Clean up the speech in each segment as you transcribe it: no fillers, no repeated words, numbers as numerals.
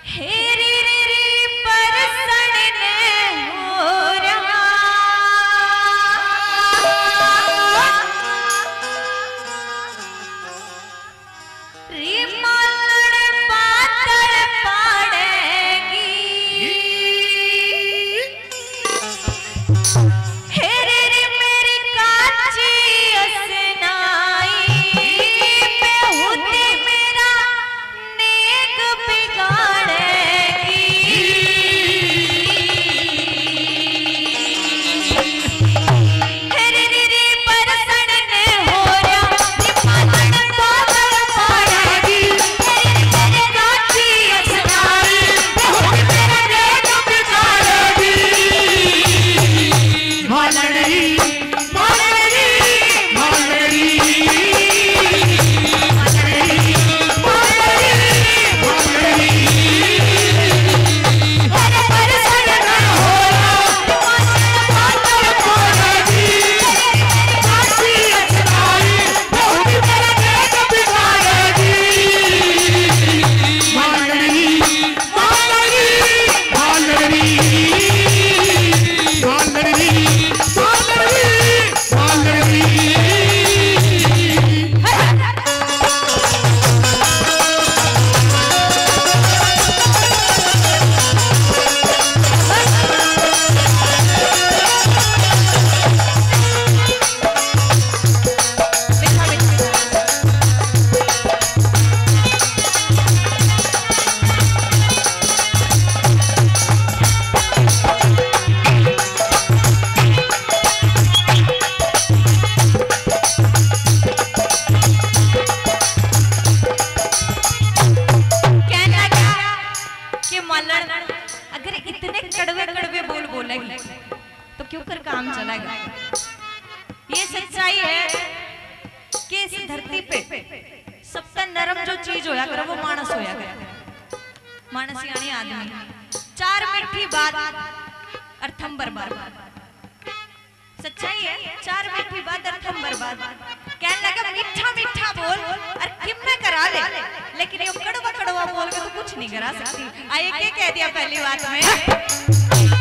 तो क्यों कर काम चलेगा। ये सच्चाई है कि इस धरती पे सबसे नरम जो चीज होया करे वो मानस होया करे। मानस यानी आदमी। चार मीठी बात अर्थम बर्बाद। सच्चाई है, चार मीठी बात अर्थम बर्बाद। कहने लगा मीठा मीठा बोल और किम में करा ले, लेकिन ये कड़वा कड़वा बोल के तो कुछ नहीं करा सकती। आइए क्या कह दिया पहली बात में।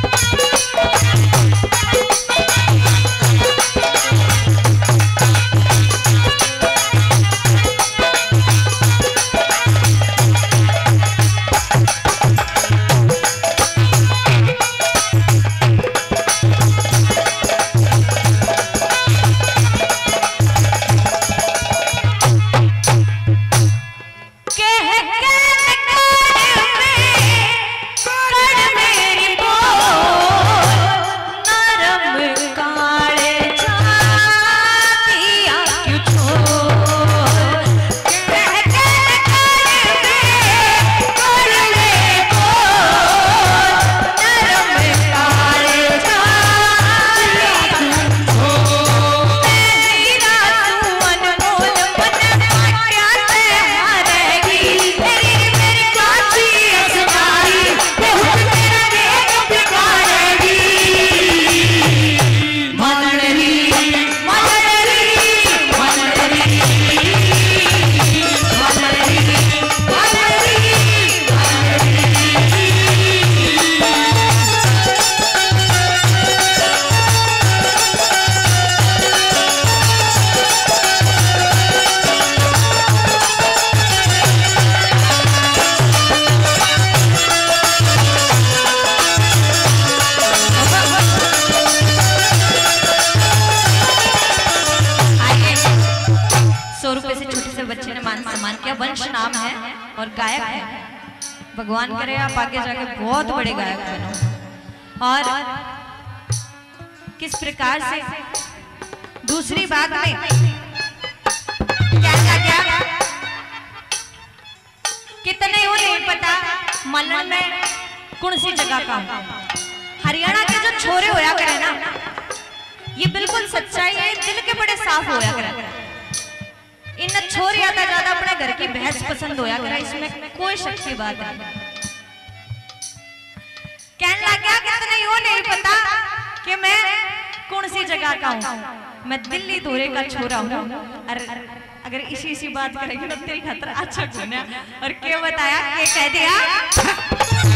वंश नाम है और गायक है। भगवान करे आप आगे जाके बहुत बड़े गायक बनो। और किस प्रकार से दूसरी बात में क्या कितने हो नहीं पता मल्लन में कौन सी जगह का हरियाणा के जो छोरे होया करे ना, ये बिल्कुल सच्चाई है। दिल के बड़े साफ होया करे। इन छोर ज्यादा अपने घर की बहस पसंद होया करा, इसमें कोई शक की बात नहीं। कहने लगा कितने यो नहीं पता कि मैं कौन सी जगह का हूँ। मैं दिल्ली धोरे का छोरा हूँ और अगर इसी इसी बात करेगी तो तेरी खतरा अच्छा कौन है। और क्या बताया, क्या कह दिया।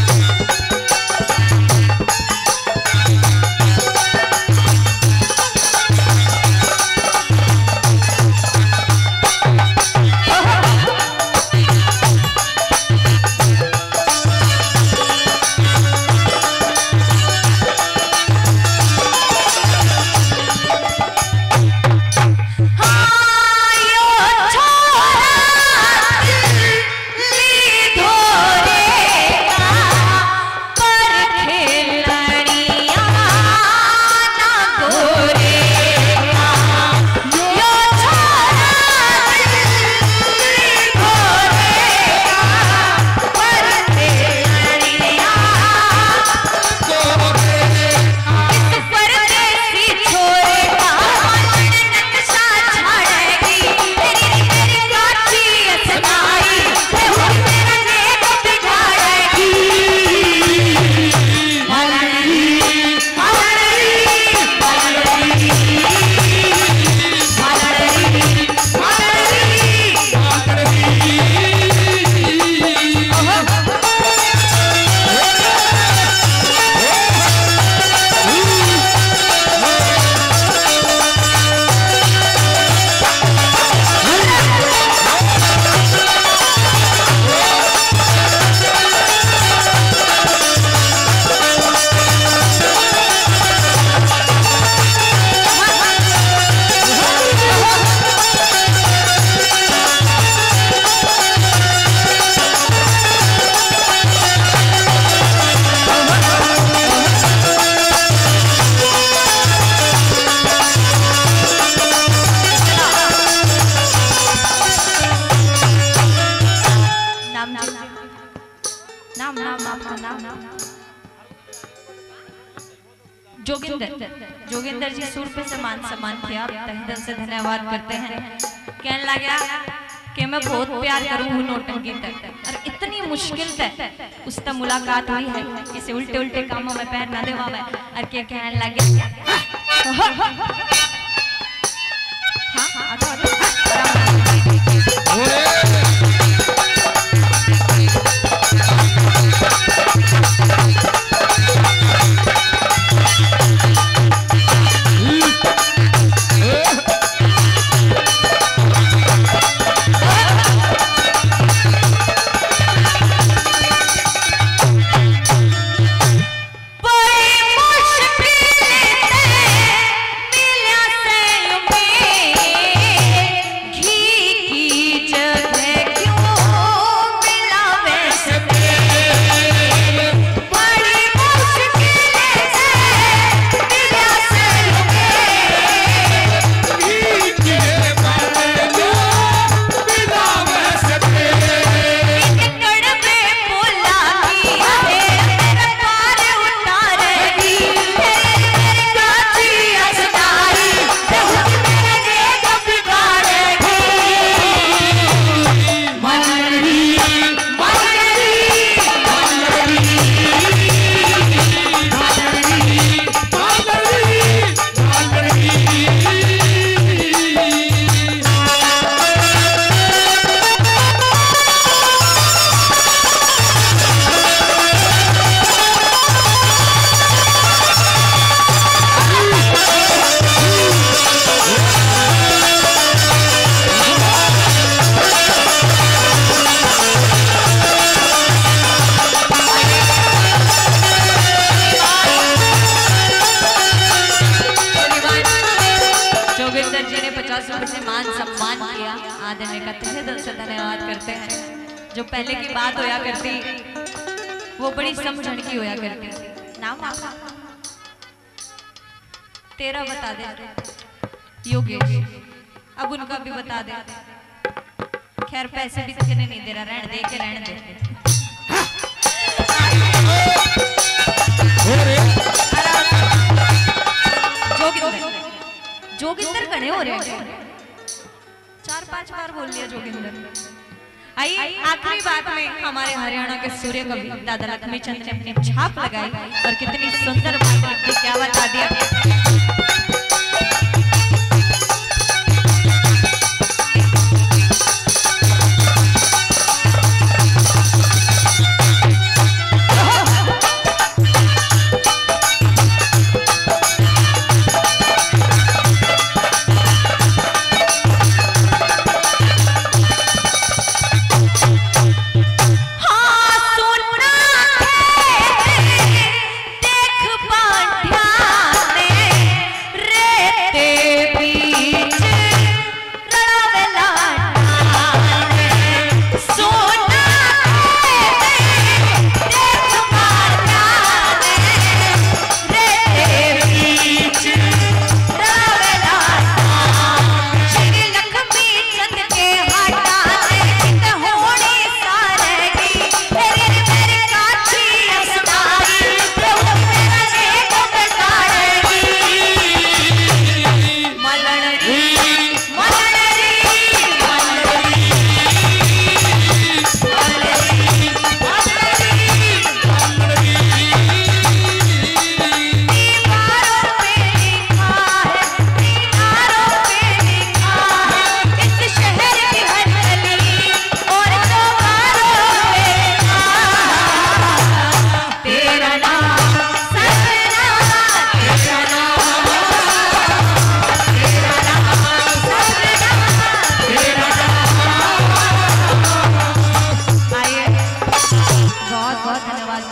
जोगिंदर जी सुर पे सम्मान किया, तहे दिल से धन्यवाद करते हैं। कहने लगा कि मैं बहुत प्यार करूं हूं नौटंकी तक, और इतनी मुश्किल तक उससे मुलाकात हुई है, किसी उल्टे उल्टे कामों में पैर न देवा मैं। और क्या कहने लगे, आदमी का तहे दिल से धन्यवाद करते हैं। जो पहले की बात होया करती वो बड़ी समझण की होया करती। नाम तेरा बता दे योगेश, अब उनका भी बता दे। खैर पैसे भी किसी ने नहीं दे रहा, रहने दे के रहने दे। जोगिंदर कड़े हो रहे हैं, 4-5 बार बोल लिया जोगिंदर। आइए आखिरी बात में हमारे हरियाणा के सूर्य कवि दादा लक्ष्मी चंद ने अपनी छाप लगाई और कितनी सुंदर बात लिखी, क्या बता दिया।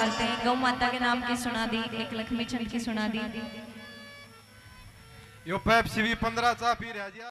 करते हैं। गौ माता के नाम की सुना दी, एक लक्ष्मी छंद की सुना दी। यो पेप्सी भी 15 चा पी रहा जी।